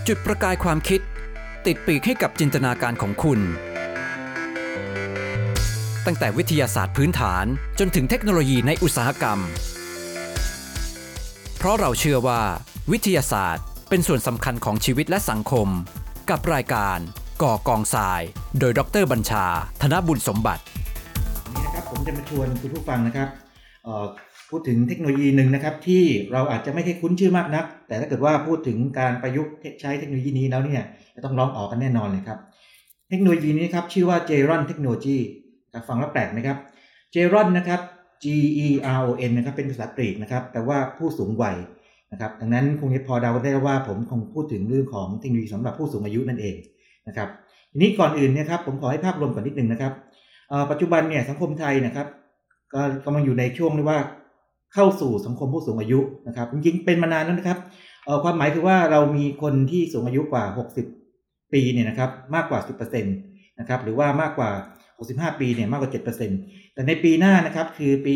จุดประกายความคิดติดปีกให้กับจินตนาการของคุณตั้งแต่วิทยาศาสตร์พื้นฐานจนถึงเทคโนโลยีในอุตสาหกรรมเพราะเราเชื่อว่าวิทยาศาสตร์เป็นส่วนสำคัญของชีวิตและสังคมกับรายการก่อกองทรายโดยดร.บัญชาธนบุญสมบัตินี่นะครับผมจะมาชวนคุณผู้ฟังนะครับพูดถึงเทคโนโลยีหนึ่งนะครับที่เราอาจจะไม่ค่อยคุ้นชื่อมากนักแต่ถ้าเกิดว่าพูดถึงการประยุกต์ใช้เทคโนโลยีนี้แล้วเนี่ยจะต้องร้องออกกันแน่นอนเลยครับเทคโนโลยีนี้ครับชื่อว่า Geron Technology ฟังแล้วแปลกไหมครับ Geron นะครับ Geron นะครับเป็นภาษากรีกนะครับแปลว่าผู้สูงวัยนะครับดังนั้นคงจะพอเดาได้ว่าผมคงพูดถึงเรื่องของเทคโนโลยีสำหรับผู้สูงอายุนั่นเองนะครับทีนี้ก่อนอื่นเนี่ยครับผมขอให้ภาพรวมก่อนนิดนึงนะครับปัจจุบันเนี่ยสังคมไทยนะครับก็กำลังอยู่ในช่วงที่ว่าเข้าสู่สังคมผู้สูงอายุนะครับจริงๆเป็นมานานแล้วนะครับความหมายคือว่าเรามีคนที่สูงอายุกว่า60ปีเนี่ยนะครับมากกว่า 10% นะครับหรือว่ามากกว่า65ปีเนี่ยมากกว่า 7% แต่ในปีหน้านะครับคือปี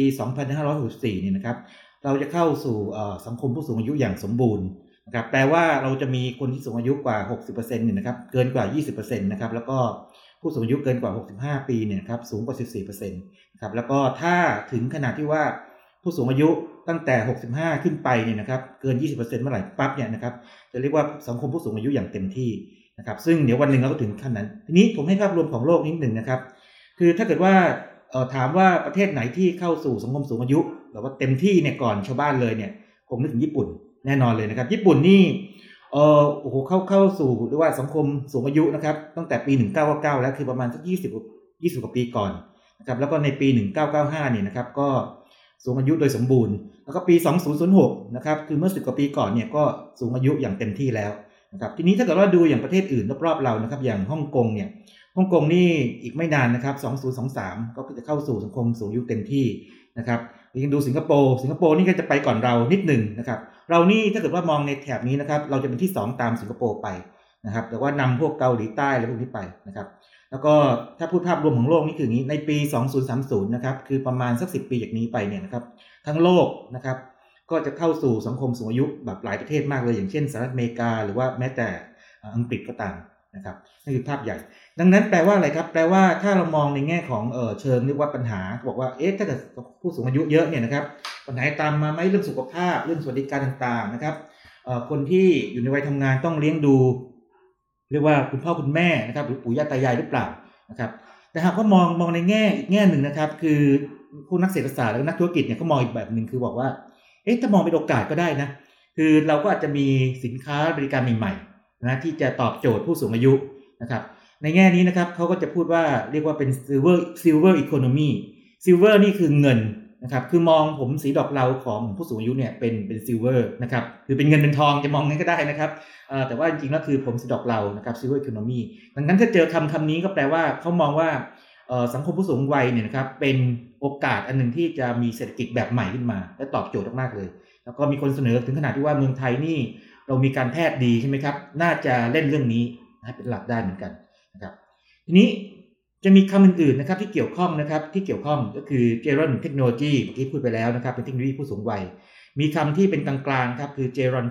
2564เนี่ยนะครับเราจะเข้าสู่สังคมผู้สูงอายุอย่างสมบูรณ์นะครับแปลว่าเราจะมีคนที่สูงอายุกว่า 60% เนี่ยนะครับเกินกว่า 20% นะครับแล้วก็ผู้สูงอายุเกินกว่า65ปีเนี่ยครับสูงกว่า 14% นะครับแล้วก็ถ้าถึงขนาดที่ว่าผู้สูงอายุตั้งแต่65ขึ้นไปเนี่ยนะครับเกิน 20% เมื่อไหร่ปั๊บเนี่ยนะครับจะเรียกว่าสังคมผู้สูงอายุอย่างเต็มที่นะครับซึ่งเดี๋ยววันหนึ่งเราก็ถึงขั้นนั้นทีนี้ผมให้ภาพรวมของโลกนิดหนึ่งนะครับคือถ้าเกิดว่าถามว่าประเทศไหนที่เข้าสู่สังคมสูงอายุแบบว่าเต็มที่เนี่ยก่อนชาวบ้านเลยเนี่ยผมนึกถึงญี่ปุ่นแน่นอนเลยนะครับญี่ปุ่นนี่โอ้โหเข้าสู่หรือว่าสังคมสูงอายุนะครับตั้งแต่ปี1999แล้วคือประมาณสัก20กว่าปีก่อนนะครับแล้วก็ในปี1995เนี่ยนะครับก็สูงอายุโดยสมบูรณ์แล้วก็ปี2006นะครับคือเมื่อ10กว่าปีก่อนเนี่ยก็สูงอายุอย่างเต็มที่แล้วนะครับทีนี้ถ้าเกิดว่าดูอย่างประเทศอื่นรอบๆเรานะครับอย่างฮ่องกงเนี่ยฮ่องกงนี่อีกไม่นานนะครับ2023ก็จะเข้าสู่สังคมสูงอายุเต็มที่นะครับยังดูสิงคโปร์นี่ก็จะไปก่อนเรานิดหนึ่งนะครับเรานี่ถ้าเกิดว่ามองในแถบนี้นะครับเราจะเป็นที่2ตามสิงคโปร์ไปนะครับแต่ว่านำพวกเกาหลีใต้อะไรพวกนี้ไปนะครับแล้วก็ถ้าพูดภาพรวมของโลกนี่คืออย่างนี้ในปี2030นะครับคือประมาณสัก10ปีจากนี้ไปเนี่ยนะครับทั้งโลกนะครับก็จะเข้าสู่สังคมสูงอายุแบบหลายประเทศมากเลยอย่างเช่นสหรัฐอเมริกาหรือว่าแม้แต่อังกฤษก็ตามนะครับนี่คือภาพใหญ่ดังนั้นแปลว่าอะไรครับแปลว่าถ้าเรามองในแง่ของเชิงเรียกว่าปัญหาบอกว่าถ้าเกิดผู้สูงอายุเยอะเนี่ยนะครับปัญหาตามมาไหมเรื่องสุขภาพเรื่องสวัสดิการต่างๆนะครับคนที่อยู่ในวัยทำงานต้องเลี้ยงดูเรียกว่าคุณพ่อคุณแม่นะครับหรือปู่ย่าตายายหรือเปล่านะครับแต่หากว่ามองในแง่อีกแง่หนึ่งนะครับคือผู้นักเศรษฐศาสตร์และนักธุรกิจเนี่ยเขามองอีกแบบหนึ่งคือบอกว่าถ้ามองเป็นโอกาสก็ได้นะคือเราก็อาจจะมีสินค้าบริการใหม่ๆนะที่จะตอบโจทย์ผู้สูงอายุนะครับในแง่นี้นะครับเขาก็จะพูดว่าเรียกว่าเป็น silver economy silver นี่คือเงินนะครับคือมองผมสีดอกเหลาของผู้สูงอายุเนี่ยเป็น silver นะครับคือเป็นเงินเป็นทองจะมองงั้นก็ได้นะครับแต่ว่าจริงๆแล้วคือผมสีดอกเหลานะครับ silver economy ดังนั้นถ้าเจอคำนี้ก็แปลว่าเขามองว่าสังคมผู้สูงวัยเนี่ยนะครับเป็นโอกาสอันหนึ่งที่จะมีเศรษฐกิจแบบใหม่ขึ้นมาและตอบโจทย์มากๆเลยแล้วก็มีคนเสนอถึงขนาดที่ว่าเมืองไทยนี่เรามีการแพทย์ดีใช่ไหมครับน่าจะเล่นเรื่องนี้ให้เป็นหลักได้เหมือนกันนะครับทีนี้จะมีคำอื่นๆนะครับที่เกี่ยวข้องนะครับที่เกี่ยวข้องก็คือ Geron Technology เมื่อกี้พูดไปแล้วนะครับเป็นเทคโนโลยีผู้สูงวัยมีคำที่เป็นกลางๆครับคือ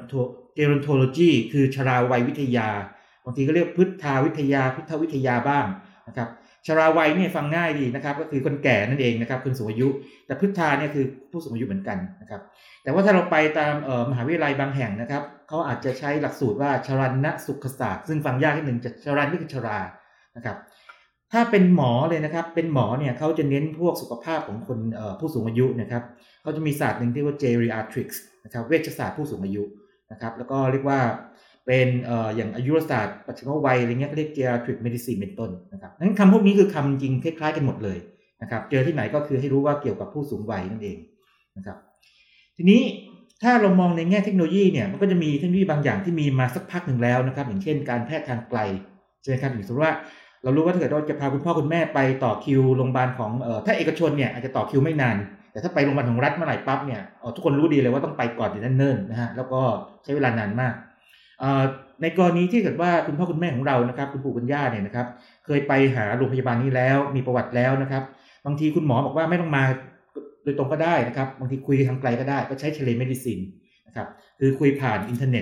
Gerontology คือชราวัยวิทยาบางทีก็เรียกพุทธาวิทยาพุทธวิทยาบ้างนะครับชราวัยเนี่ยฟังง่ายดีนะครับก็คือคนแก่นั่นเองนะครับคนสูงอายุแต่พุทธาเนี่ยคือผู้สูงอายุเหมือนกันนะครับแต่ว่าถ้าเราไปตามมหาวิทยาลัยบางแห่งนะครับเขาอาจจะใช้หลักสูตรว่าชรัญนสุขศาสตร์ซึ่งฟังยากนิดนึงจะชรัญนี่คือชรานะครับถ้าเป็นหมอเลยนะครับเป็นหมอเนี่ยเขาจะเน้นพวกสุขภาพของคนผู้สูงอายุนะครับเขาจะมีศาสตร์หนึ่งที่ว่า geriatrics นะครับเวชศาสตร์ผู้สูงอายุนะครับแล้วก็เรียกว่าเป็นอย่างอายุรศาสตร์ปัจจุบันวัยอะไรเงี้ยเขาเรียก geriatric medicine เป็นต้นนะครับนั้นคำพวกนี้คือคำจริงคล้ายๆกันหมดเลยนะครับเจอที่ไหนก็คือให้รู้ว่าเกี่ยวกับผู้สูงวัยนั่นเองนะครับทีนี้ถ้าเรามองในแง่เทคโนโลยีเนี่ยมันก็จะมีเทคโนโลยีบางอย่างที่มีมาสักพักหนึ่งแล้วนะครับอย่างเช่นการแพทย์ทางไกลใช่ไหมครับอย่างสมมติว่าเรารู้ว่าถ้าเกิดเราจะพาคุณพ่อคุณแม่ไปต่อคิวโรงพยาบาลของถ้าเอกชนเนี่ยอาจจะต่อคิวไม่นานแต่ถ้าไปโรงพยาบาลของรัฐเมื่อไหร่ปั๊บเนี่ยทุกคนรู้ดีเลยว่าต้องไปก่อนอย่างนั้นเนิ่นนะฮะแล้วก็ใช้เวลานานมากในกรณีที่เกิดว่าคุณพ่อคุณแม่ของเรานะครับคุณปู่คุณย่าเนี่ยนะครับเคยไปหาโรงพยาบาลนี้แล้วมีประวัติแล้วนะครับบางทีคุณหมอบอกว่าไม่ต้องมาโดยตรงก็ได้นะครับบางทีคุยทางไกลก็ได้ก็ใช้เทเลเมดิซินนะครับคือคุยผ่านอินเทอร์เน็ต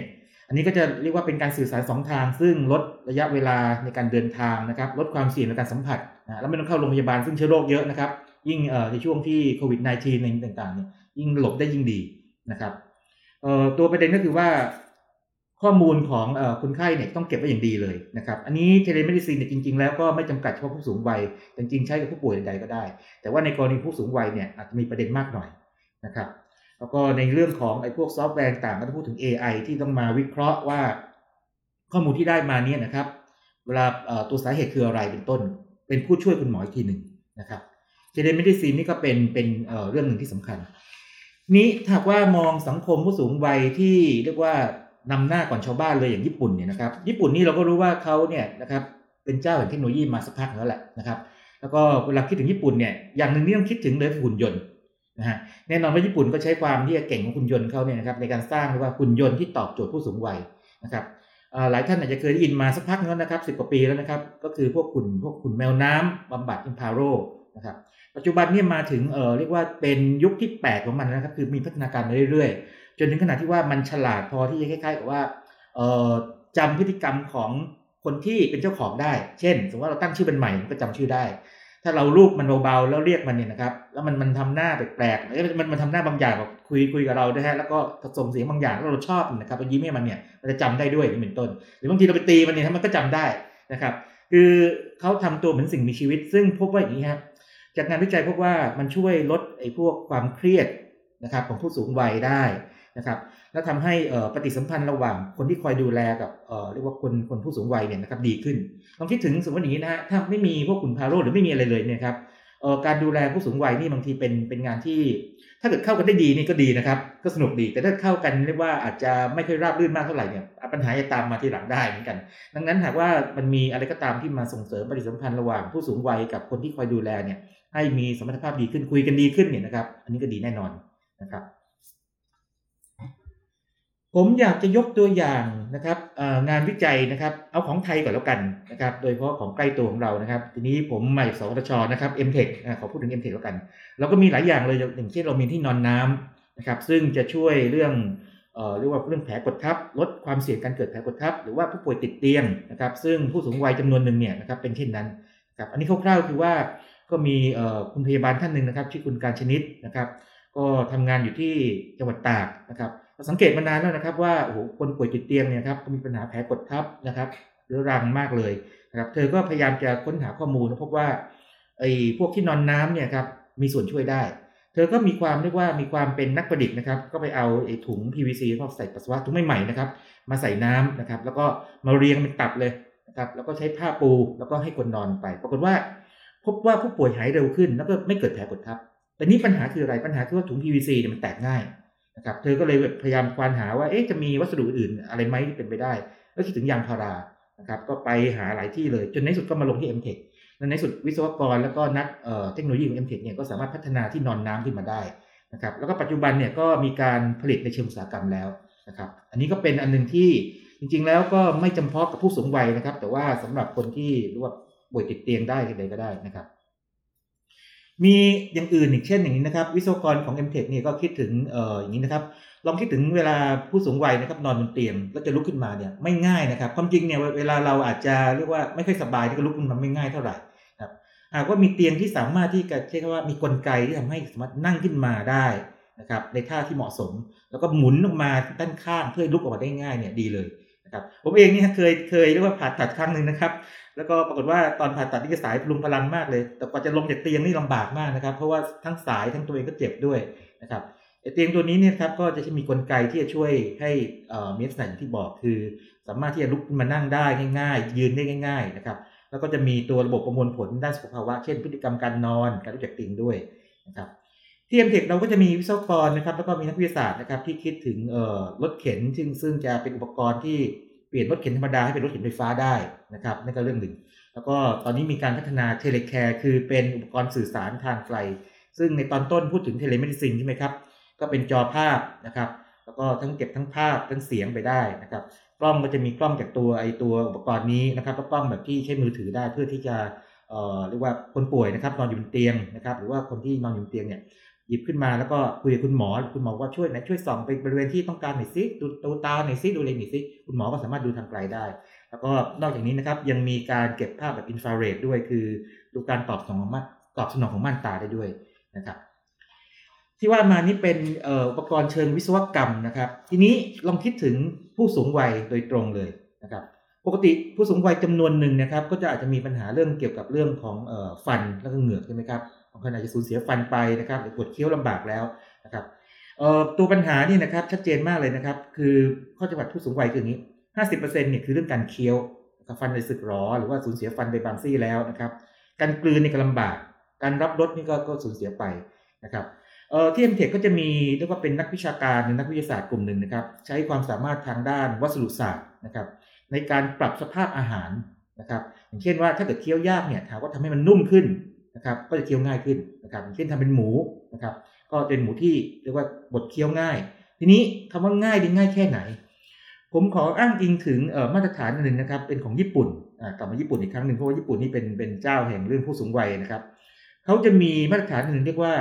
อันนี้ก็จะเรียกว่าเป็นการสื่อสาร2ทางซึ่งลดระยะเวลาในการเดินทางนะครับลดความเสี่ยงในการสัมผัสแล้วไม่ต้องเข้าโรงพยาบาลซึ่งเชื้อโรคเยอะนะครับยิ่งในช่วงที่โควิด -19 ในต่างๆเนี่ยยิ่งหลบได้ยิ่งดีนะครับตัวประเด็นก็คือว่าข้อมูลของคนไข้เนี่ยต้องเก็บไว้อย่างดีเลยนะครับอันนี้เทเลเมดิซินเนี่ยจริงๆแล้วก็ไม่จำกัดเฉพาะผู้สูงวัยจริงๆใช้กับผู้ป่วยใดๆก็ได้แต่ว่าในกรณีผู้สูงวัยเนี่ยอาจจะมีประเด็นมากหน่อยนะครับแล้วก็ในเรื่องของไอ้พวกซอฟต์แวร์ต่างก็ต้องพูดถึง AI ที่ต้องมาวิเคราะห์ว่าข้อมูลที่ได้มาเนี่ยนะครับเวลาตัวสาเหตุคืออะไรเป็นต้นเป็นผู้ช่วยคุณหมออีกทีหนึ่งนะครับเทเลเมดิซินนี่ก็เป็นเรื่องหนึ่งที่สำคัญนี้ถ้าว่ามองสังคมผู้สูงวัยที่เรียกว่านำหน้าก่อนชาวบ้านเลยอย่างญี่ปุ่นเนี่ยนะครับญี่ปุ่นนี่เราก็รู้ว่าเขาเนี่ยนะครับเป็นเจ้าแห่งเทคโนโลยีมาสักพักแล้วแหละนะครับแล้วก็เวลาคิดถึงญี่ปุ่นเนี่ยอย่างหนึ่งที่ต้องคิดถึงเลยคือหุ่นยนต์นะฮะแน่นอนว่าญี่ปุ่นก็ใช้ความที่เก่งของหุ่นยนต์เขาเนี่ยนะครับในการสร้างเรียกว่าหุ่นยนต์ที่ตอบโจทย์ผู้สูงวัยนะครับหลายท่านอาจจะเคยได้ยินมาสักพักแล้วนะครับ10 กว่าปีแล้วนะครับก็คือพวกหุ่นแมวน้ำบำบัดอิมพาโรนะครับปัจจุบันเนี่ยมาถึงเรียกว่าเป็นยุคที่แปลกของมันนะครับคือมีพัฒนาการมาเรื่อยๆจนถึงขนาดที่ว่ามันฉลาดพอที่จะคล้ายๆกับว่าจำพฤติกรรมของคนที่เป็นเจ้าของได้เช่นสมมติว่าเราตั้งชื่อเป็นใหม่มันก็จำชื่อได้ถ้าเราลูบมันเบาๆแล้วเรียกมันเนี่ยนะครับแล้วมันทำหน้าแปลกๆมันทำหน้าบางอย่างแบบคุยกับเราด้วยฮะแล้วก็ส่งเสียงบางอย่างแล้วเราชอบนะครับเรายิ้มให้มันเนี่ยมันจะจำได้ด้วยนี่เป็นต้นหรือบางทีเราไปตีมันเนี่ยมันก็จำได้นะครับคือเขาทำตัวเหมือนสิ่งมีชีวิตซึ่งพบว่าอย่างนี้ครับจากงานวิจัยพบว่ามันช่วยลดไอ้พวกความเครียดนะครับของผู้สูงวัยได้นะครับแล้วทำให้ปฏิสัมพันธ์ระหว่างคนที่คอยดูแลกับเรียกว่าคนผู้สูงวัยเนี่ยนะครับดีขึ้นลองคิดถึงสมมติอย่างนี้นะฮะถ้าไม่มีพวกคุณพาโรหรือไม่มีอะไรเลยเนี่ยครับการดูแลผู้สูงวัยนี่บางทีเป็นงานที่ถ้าเกิดเข้ากันได้ดีนี่ก็ดีนะครับก็สนุกดีแต่ถ้าเข้ากันเรียกว่าอาจจะไม่ค่อยราบรื่นมากเท่าไหร่เนี่ยปัญหาจะตามมาทีหลังได้เหมือนกันดังนั้นหากว่ามันมีอะไรก็ตามที่มาส่งเสริมปฏิสัมพันธ์ระหว่างผู้สูงวัยกับคนที่คอยดูแลเนี่ยให้มีสมรรถภาพดีขึ้นคุยกันดีขึ้นเนี่ยนะครับอันนี้ก็ดีแน่นอนนะครับผมอยากจะยกตัวอย่างนะครับงานวิจัยนะครับเอาของไทยก่อนแล้วกันนะครับโดยเฉพาะของใกล้ตัวของเรานะครับทีนี้ผมมาจากสวทชนะครับ MTech ขอพูดถึง MTech แล้วกันเราก็มีหลายอย่างเลยอย่างเช่นเรามีที่นอนน้ำนะครับซึ่งจะช่วยเรื่องเรียกว่าเรื่องแผลกดทับลดความเสี่ยงการเกิดแผลกดทับหรือว่าผู้ป่วยติดเตียงนะครับซึ่งผู้สูงวัยจำนวนหนึ่งเนี่ยนะครับเป็นเช่นนั้นครับอันนี้คร่าวๆคือว่าก็มีคุณพยาบาลท่านหนึ่งนะครับชื่อคุณการชนิดนะครับก็ทำงานอยู่ที่จังหวัดตากนะครับสังเกตมานานแล้วนะครับว่าโอ้โหคนป่วยติดเตียงเนี่ยครับก็มีปัญหาแผลกดทับนะครับเรื้อรังมากเลยนะครับเธอก็พยายามจะค้นหาข้อมูลพบว่าไอ้พวกที่นอนน้ำเนี่ยครับมีส่วนช่วยได้เธอก็มีความเรียกว่ามีความเป็นนักประดิษฐ์นะครับก็ไปเอาไอ้ถุง PVC ที่เขาใส่ปัสสาวะถุงใหม่ๆนะครับมาใส่น้ำนะครับแล้วก็มาเรียงเป็นตับเลยนะครับแล้วก็ใช้ผ้าปูแล้วก็ให้คนนอนไปปรากฏว่าพบว่าผู้ป่วยหายเร็วขึ้นแล้วก็ไม่เกิดแผลกดทับแต่นี้ปัญหาคืออะไรปัญหาคือว่าถุง PVC เนี่ยมันแตกง่ายนะครับเธอก็เลยพยายามควานหาว่าจะมีวัสดุอื่นอะไรไหมที่เป็นไปได้ก็คิดถึงยางพารานะครับก็ไปหาหลายที่เลยจนในสุดก็มาลงที่ MTech และในสุดวิศวกรแล้วก็นักเทคโนโลยีของ MTech เนี่ยก็สามารถพัฒนาที่นอนน้ำขึ้นมาได้นะครับแล้วก็ปัจจุบันเนี่ยก็มีการผลิตในเชิงอุตสาหกรรมแล้วนะครับอันนี้ก็เป็นอันนึงที่จริงๆแล้วก็ไม่จำเพาะกับผู้สูงวัยนะครับแต่ว่าสำหรับคนที่เรียกว่าป่วยติดเตียงได้ที่ใดก็ได้นะครับมีอย่างอื่นอีกเช่นอย่างนี้นะครับวิศวกรของ MTech เนี่ยก็คิดถึงอย่างนี้นะครับลองคิดถึงเวลาผู้สูงวัยนะครับนอนบนเตียงแล้วจะลุกขึ้นมาเนี่ยไม่ง่ายนะครับความจริงเนี่ยเวลาเราอาจจะเรียกว่าไม่ค่อยสบายที่จะลุกขึ้นมาไม่ง่ายเท่าไหร่ครับหากว่ามีเตียงที่สามารถที่จะใช้คำว่ามีกลไกที่ทำให้สามารถนั่งขึ้นมาได้นะครับในท่าที่เหมาะสมแล้วก็หมุนออกมาด้านข้างเพื่อลุกออกมาได้ง่ายเนี่ยดีเลยนะครับผมเองนี่เคยเรียกว่าผ่าตัดครั้งนึงนะครับแล้วก็ปรากฏว่าตอนผ่าตัดนี่สายพลุงพลังมากเลยแต่กว่าจะลงจากเตียงนี่ลำบากมากนะครับเพราะว่าทั้งสายทั้งตัวเองก็เจ็บด้วยนะครับเตียงตัวนี้เนี่ยครับก็จะมีกลไกที่จะช่วยให้มีลักษณะอย่างที่บอกคือสามารถที่จะลุกขึ้นมานั่งได้ง่ายๆยืนได้ง่ายๆนะครับแล้วก็จะมีตัวระบบประมวลผลด้านสุขภาวะเช่นพฤติกรรมการนอนการรู้จักเตียงด้วยนะครับที่ MTech เราก็จะมีวิศวกรนะครับแล้วก็มีนักวิทยาศาสตร์นะครับที่คิดถึงรถเข็นซึ่งจะเป็นอุปกรณ์ที่เปลี่ยนรถเข็นธรรมดาให้เป็นรถเข็นไฟฟ้าได้นะครับนั่นก็เรื่องหนึ่งแล้วก็ตอนนี้มีการพัฒนาเทเลแคร์คือเป็นอุปกรณ์สื่อสารทางไกลซึ่งในตอนต้นพูดถึงเทเลเมดิซินใช่ไหมครับก็เป็นจอภาพนะครับแล้วก็ทั้งเก็บทั้งภาพทั้งเสียงไปได้นะครับกล้องก็จะมีกล้องจากตัวอุปกรณ์นี้นะครับแล้วกล้องแบบที่ใช้มือถือได้เพื่อที่จะเรียกว่าคนป่วยนะครับนอนอยู่บนเตียงนะครับหรือว่าคนที่นอนอยู่บนเตียงเนี่ยหยิบขึ้นมาแล้วก็คุยกับคุณหมอว่าช่วยส่องไปบริเวณที่ต้องการหน่อยสิดูตาหน่อยสิดูเลนหน่อยสิคุณหมอก็สามารถดูทางไกลได้แล้วก็นอกจากนี้นะครับยังมีการเก็บภาพแบบอินฟราเรดด้วยคือดูการตอบสนองของม่านตาได้ด้วยนะครับที่ว่ามานี่เป็นอุปกรณ์เชิงวิศวกรรมนะครับทีนี้ลองคิดถึงผู้สูงวัยโดยตรงเลยนะครับปกติผู้สูงวัยจำนวนหนึ่งนะครับก็จะอาจจะมีปัญหาเรื่องเกี่ยวกับเรื่องของฟันแล้วก็เหงือกใช่ไหมครับบางคนอาจจะสูญเสียฟันไปนะครับหรือปวดเคี้ยวลำบากแล้วนะครับตัวปัญหานี่นะครับชัดเจนมากเลยนะครับคือข้อจำกัดผู้สูงวัยคืออย่างนี้ 50% เนี่ยคือเรื่องการเคี้ยวฟันในสึกหรอหรือว่าสูญเสียฟันไปบางซี่แล้วนะครับการกลืนนี่ก็ลำบากการรับรสนี่ก็สูญเสียไปนะครับที่ MTech ก็จะมีเรียกว่าเป็นนักวิชาการหรือนักวิทยาศาสตร์กลุ่มหนึ่งนะครับใช้ความสามารถทางด้านวัสดุศาสตร์นะครับในการปรับสภาพอาหารนะครับอย่างเช่นว่าถ้าเกิดเคี้ยวยากเนี่ยถามว่าทำให้มันนุ่มขึ้นนะครับก็จะเคี้ยวง่ายขึ้นนะครับอย่างเช่นทำเป็นหมูนะครับก็เป็นหมูที่เรียกว่าบดเคี้ยวง่ายทีนี้คำว่าง่ายดีง่ายแค่ไหนผมขออ้างอิงถึงมาตรฐานหนึ่งนะครับเป็นของญี่ปุ่นกลับมาญี่ปุ่นอีกครั้งหนึ่งเพราะว่าญี่ปุ่นนี่เป็นเจ้าแห่งเรื่องผู้สูงวัยนะครับเขาจะมีมาตรฐานหนึ่งเรียกว่า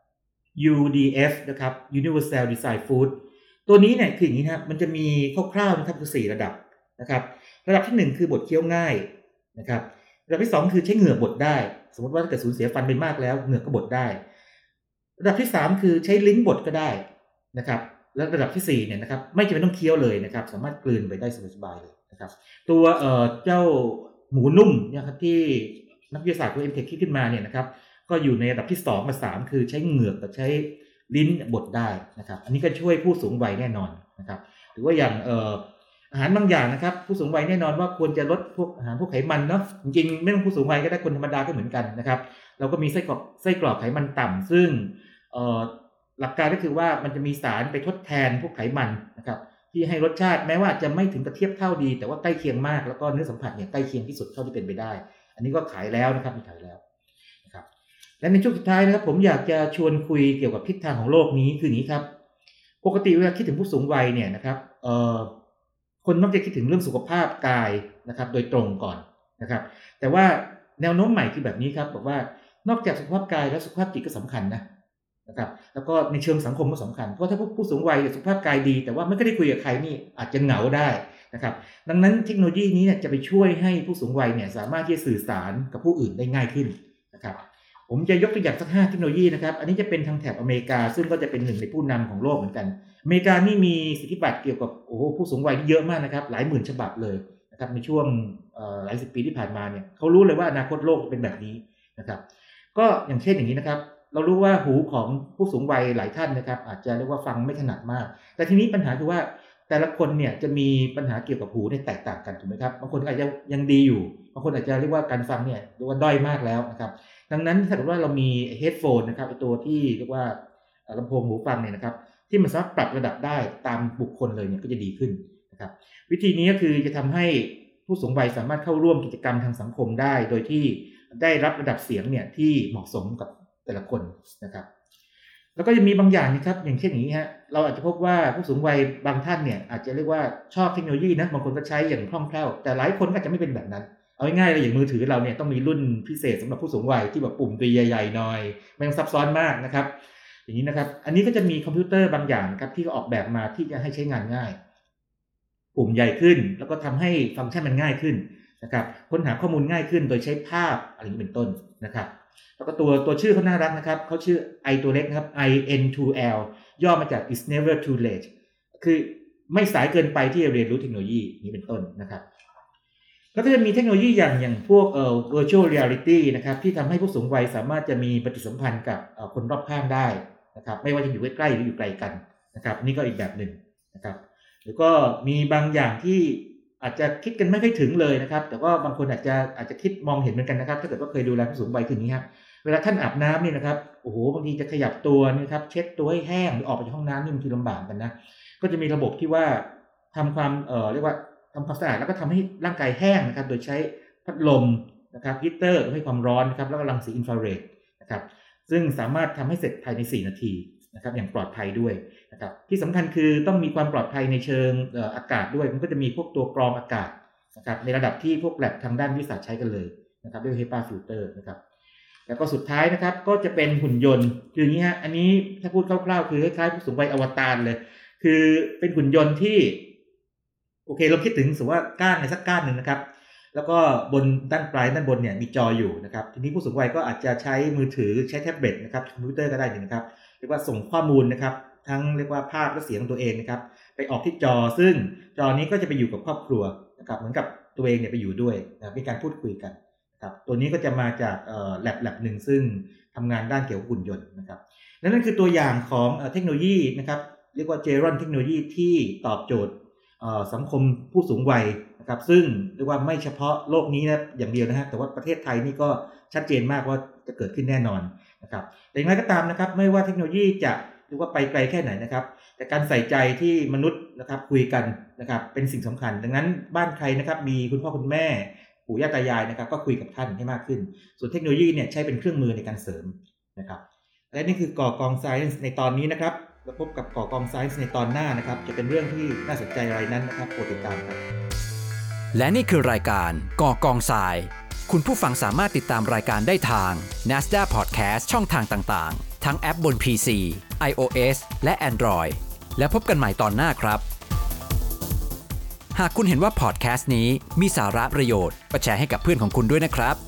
UDF นะครับ Universal Design Food ตัวนี้เนี่ยคืออย่างนี้นะครับมันจะมีคร่าวๆนะครับคือ4ระดับนะครับระดับที่1คือบดเคี้ยวง่ายนะครับระดับที่2คือใช้เหงือกบดได้สมมติว่าถ้าเกิดสูญเสียฟันไปมากแล้วเหงือกก็บดได้ระดับที่3คือใช้ลิ้นบดก็ได้นะครับแล้วระดับที่4เนี่ยนะครับไม่จำเป็นต้องเคี้ยวเลยนะครับสามารถกลืนไปได้สบายๆเลยนะครับตัวเจ้าหมูนุ่มนะครับที่นักวิทยาศาสตร์ของ MTech คิดขึ้นมาเนี่ยนะครับก็อยู่ในระดับที่2กับ3คือใช้เหงือกกับใช้ลิ้นบดได้นะครับอันนี้ก็ช่วยผู้สูงวัยแน่นอนนะครับหรือว่าอย่างอาหารบางอย่างนะครับผู้สูงวัยแน่นอนว่าควรจะลดพวกอาหารพวกไขมันเนาะจริงๆไม่ต้องผู้สูงวัยก็ได้คนธรรมดาก็เหมือนกันนะครับเราก็มีไส้กรอกไขมันต่ำซึ่งหลักการก็คือว่ามันจะมีสารไปทดแทนพวกไขมันนะครับที่ให้รสชาติแม้ว่าจะไม่ถึงกับเทียบเท่าดีแต่ว่าใกล้เคียงมากแล้วก็เนื้อสัมผัสเนี่ยใกล้เคียงที่สุดเท่าที่เป็นไปได้อันนี้ก็ขายแล้วนะครับมีขายแล้วนะครับและในช่วงสุดท้ายนะครับผมอยากจะชวนคุยเกี่ยวกับทิศทางของโลกนี้คืออย่างนี้ครับปกติเวลาคิดถึงผู้สูงวัยเนี่ยนะครับคนมักจะคิดถึงเรื่องสุขภาพกายนะครับโดยตรงก่อนนะครับแต่ว่าแนวโน้มใหม่คือแบบนี้ครับบอกว่านอกจากสุขภาพกายแล้วสุขภาพจิตก็สำคัญนะครับแล้วก็ในเชิงสังคมก็สำคัญเพราะถ้าผู้สูงวัยสุขภาพกายดีแต่ว่าไม่ได้คุยกับใครนี่อาจจะเหงาได้นะครับดังนั้นเทคโนโลยีนี้เนี่ยจะไปช่วยให้ผู้สูงวัยเนี่ยสามารถที่จะสื่อสารกับผู้อื่นได้ง่ายขึ้นนะครับผมจะยกตัวอย่างสัก5เทคโนโลยีนะครับอันนี้จะเป็นทางแถบอเมริกาซึ่งก็จะเป็นหนึ่งในผู้นำของโลกเหมือนกันอเมริกานี่มีสิทธิบัตรเกี่ยวกับผู้สูงวัยที่เยอะมากนะครับหลายหมื่นฉบับเลยนะครับในช่วงหลายสิบปีที่ผ่านมาเนี่ยเขารู้เลยว่าอนาคตโลกจะเป็นแบบนี้นะครับก็อย่างเช่นอย่างนี้นะครับเรารู้ว่าหูของผู้สูงวัยหลายท่านนะครับอาจจะเรียกว่าฟังไม่ถนัดมากแต่ทีนี้ปัญหาคือว่าแต่ละคนเนี่ยจะมีปัญหาเกี่ยวกับหูเนี่ยแตกต่างกันถูกไหมครับบางคนอาจจะยังดีอยู่บางคนอาจจะเรียกว่าการฟังเนี่ยเรียกว่าด้อยมากแล้วนะครับดังนั้นถ้าเกิดว่าเรามีเฮดโฟนนะครับไอตัวที่เรียกว่าลำโพงหูฟังเนี่ยนะครับที่มันสามารถปรับระดับได้ตามบุคคลเลยเนี่ยก็จะดีขึ้นนะครับวิธีนี้ก็คือจะทำให้ผู้สูงวัยสามารถเข้าร่วมกิจกรรมทางสังคมได้โดยที่ได้รับระดับเสียงเนี่ยที่เหมาะสมกับแต่ละคนนะครับแล้วก็จะมีบางอย่างนะครับอย่างเช่นอย่างนี้ฮะเราอาจจะพบว่าผู้สูงวัยบางท่านเนี่ยอาจจะเรียกว่าชอบเทคโนโลยีนะบางคนก็ใช้อย่างคล่องแคล่วแต่หลายคนก็จะไม่เป็นแบบนั้นเอาง่ายๆเลยอย่างมือถือเราเนี่ยต้องมีรุ่นพิเศษสำหรับผู้สูงวัยที่แบบปุ่มตัวใหญ่ๆหน่อยไม่ต้องซับซ้อนมากนะครับอย่างนี้นะครับอันนี้ก็จะมีคอมพิวเตอร์บางอย่างครับที่เขาออกแบบมาที่จะให้ใช้งานง่ายปุ่มใหญ่ขึ้นแล้วก็ทำให้ฟังก์ชันมันง่ายขึ้นนะครับค้นหาข้อมูลง่ายขึ้นโดยใช้ภาพอะไรอย่างนี้เป็นต้นนะครับแล้วก็ตัวชื่อเขาน่ารักนะครับเขาชื่อ i ตัวเล็กนะครับ IN2L ย่อมาจาก is never too late คือไม่สายเกินไปที่จะเรียนรู้เทคโนโลยีนี้เป็นต้นนะครับแล้วก็จะมีเทคโนโลยีอย่างพวกvirtual reality นะครับที่ทำให้ผู้สูงวัยสามารถจะมีปฏิสัมพันธ์กับคนรอบข้างได้นะครับไม่ว่าจะอยู่ใกล้ๆหรืออยู่ไกลกันนะครับนี่ก็อีกแบบหนึ่งนะครับหรือก็มีบางอย่างที่อาจจะคิดกันไม่ค่อยถึงเลยนะครับแต่ก็บางคนอาจจะคิดมองเห็นเหมือนกันนะครับถ้าเกิดว่าเคยดูแลผู้สูงวัยคืออย่างนี้ครับเวลาท่านอาบน้ำนี่นะครับโอ้โหบางทีจะขยับตัวนะครับเช็ดตัวให้แห้งหรือออกไปจากห้องน้ำนี่บางทีลำบากกันนะก็จะมีระบบที่ว่าทำความเรียกว่าทำความสะอาดแล้วก็ทำให้ร่างกายแห้งนะครับโดยใช้พัดลมนะครับฮีตเตอร์ให้ความร้อนนะครับแล้วก็รังสีอินฟราเรดนะครับซึ่งสามารถทำให้เสร็จภายใน4นาทีนะครับอย่างปลอดภัยด้วยนะครับที่สำคัญคือต้องมีความปลอดภัยในเชิงอากาศด้วยมันก็จะมีพวกตัวกรองอากาศนะครับในระดับที่พวกแลบทางด้านวิทยาศาสตร์ใช้กันเลยนะครับด้วย HEPA filter นะครับแล้วก็สุดท้ายนะครับก็จะเป็นหุ่นยนต์คืออย่างนี้ฮะอันนี้ถ้าพูดคร่าวๆคือคล้ายๆผู้สูงวัยอวตารเลยคือเป็นหุ่นยนต์ที่โอเคเราคิดถึงสมมติว่าก้านในสักก้านหนึ่งนะครับแล้วก็บนด้านปลายด้านบนเนี่ยมีจออยู่นะครับทีนี้ผู้สูงวัยก็อาจจะใช้มือถือใช้แท็บเล็ตนะครับคอมพิวเตอร์ก็ได้นะครับเรียกว่าส่งข้อมูลนะครับทั้งเรียกว่าภาพและเสียงของตัวเองนะครับไปออกที่จอซึ่งจอนี้ก็จะไปอยู่กับครอบครัวนะครับเหมือนกับตัวเองเนี่ยไปอยู่ด้วยนะมีการพูดคุยกันครับตัวนี้ก็จะมาจากแลบหนึ่งซึ่งทำงานด้านเกี่ยวกับหุ่นยนต์นะครับนั่นคือตัวอย่างของเทคโนโลยีนะครับเรียกว่าเจรอนเทคโนโลยีที่ตอบโจทย์สังคมผู้สูงวัยนะครับซึ่งเรียกว่าไม่เฉพาะโลกนี้นะอย่างเดียวนะฮะแต่ว่าประเทศไทยนี่ก็ชัดเจนมากว่าจะเกิดขึ้นแน่นอนนะครับแต่อย่างไรก็ตามนะครับไม่ว่าเทคโนโลยีจะเรียกว่าไปไกลแค่ไหนนะครับแต่การใส่ใจที่มนุษย์นะครับคุยกันนะครับเป็นสิ่งสำคัญดังนั้นบ้านใครนะครับมีคุณพ่อคุณแม่ปู่ย่าตายายนะครับก็คุยกับท่านให้มากขึ้นส่วนเทคโนโลยีเนี่ยใช้เป็นเครื่องมือในการเสริมนะครับและนี่คือก่อกอง Science ในตอนนี้นะครับแล้วพบกับก่อกอง Science ในตอนหน้านะครับจะเป็นเรื่องที่น่าสนใจอะไรนั้นนะครับโปรดติดตามครับและนี่คือรายการก่อกองทรายคุณผู้ฟังสามารถติดตามรายการได้ทาง NASDAQ Podcast ช่องทางต่างๆทั้งแอปบน PC, iOS และ Android แล้วพบกันใหม่ตอนหน้าครับหากคุณเห็นว่าพอดแคสต์นี้มีสาระประโยชน์ก็แชร์ให้กับเพื่อนของคุณด้วยนะครับ